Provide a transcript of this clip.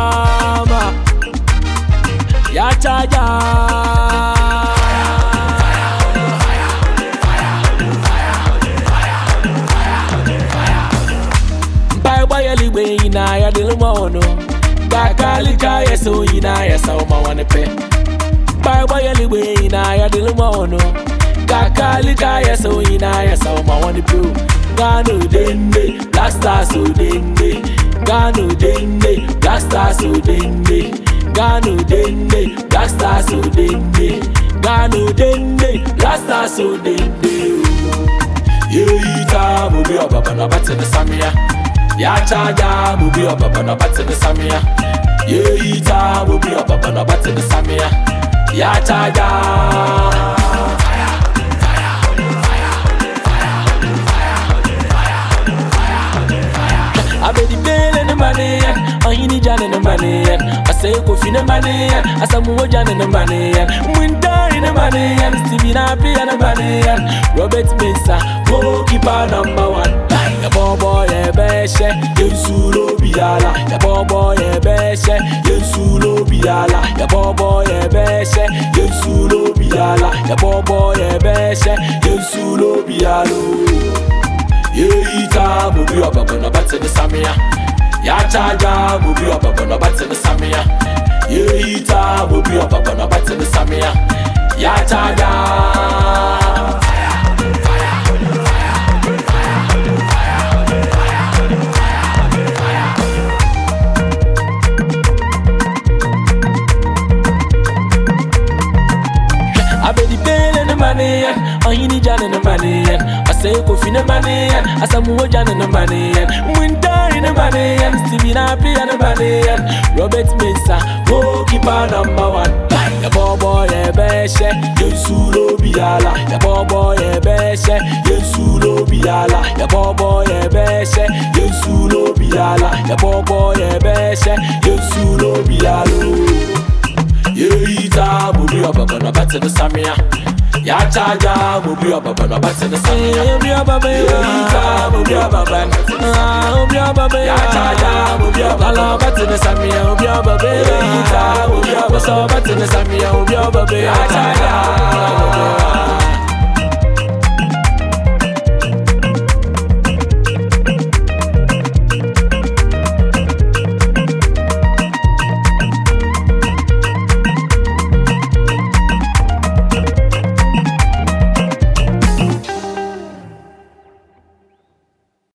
ya chaja. Bye bye liwe ina ya dilmono. Kakali kaya so ina ya sa ma wane pe. Bye bye liwe ina ya dilmono. Kakali kaya so ina ya sa ma wane pe. Gano dende, blaster so dende. Gano dende, blaster so dende. Gano dende, blaster so dende. Gano dende, blaster so dende. Yeita mubi obaba na bate na samia. Ya chaja mubi obaba na bate na samia. Yeita mubi obaba na bate na samia. Ya chaja. I be the bill in the money, I need Jan in the money, I say go fin the money, I say more Jan in the money, winter in the money, and Stevie Nappy and the money, Robert Mesa, goalkeeper number one. Ya bobo ye beshe, Yensulo biala. Ya bobo ye beshe, Yensulo biala. Ya bobo ye beshe, Yensulo biala. Ya bobo ye beshe, Yensulo bialo. Yeita mubi obaba na bate na samia. Ya chaja mubi obaba na bate na samia. Yeita mubi obaba na bate na samia. Ya chaja. I be the bill in the money, I need Jan in the money, I say go fin the money, I say more Jan in the money, winter in the money, and Stevie Nappy and the money, Robert Mesa, goalkeeper number one. Ya bobo ye beshe, Yensulo biala. Ya bobo ye beshe, Yensulo biala. Ya bobo ye beshe, Yensulo biala. Ya bobo ye beshe, Yensulo bialo. Yeita mubi obaba na bate na samia. Ya chaja mubi obaba na bate na samia. Mubi obaba yeita mubi obaba. Mubi obaba ya chaja mubi obaba na bate na samia. Mubi obaba yeita mubi obaba so bate na samia. Mubi obaba ya chaja.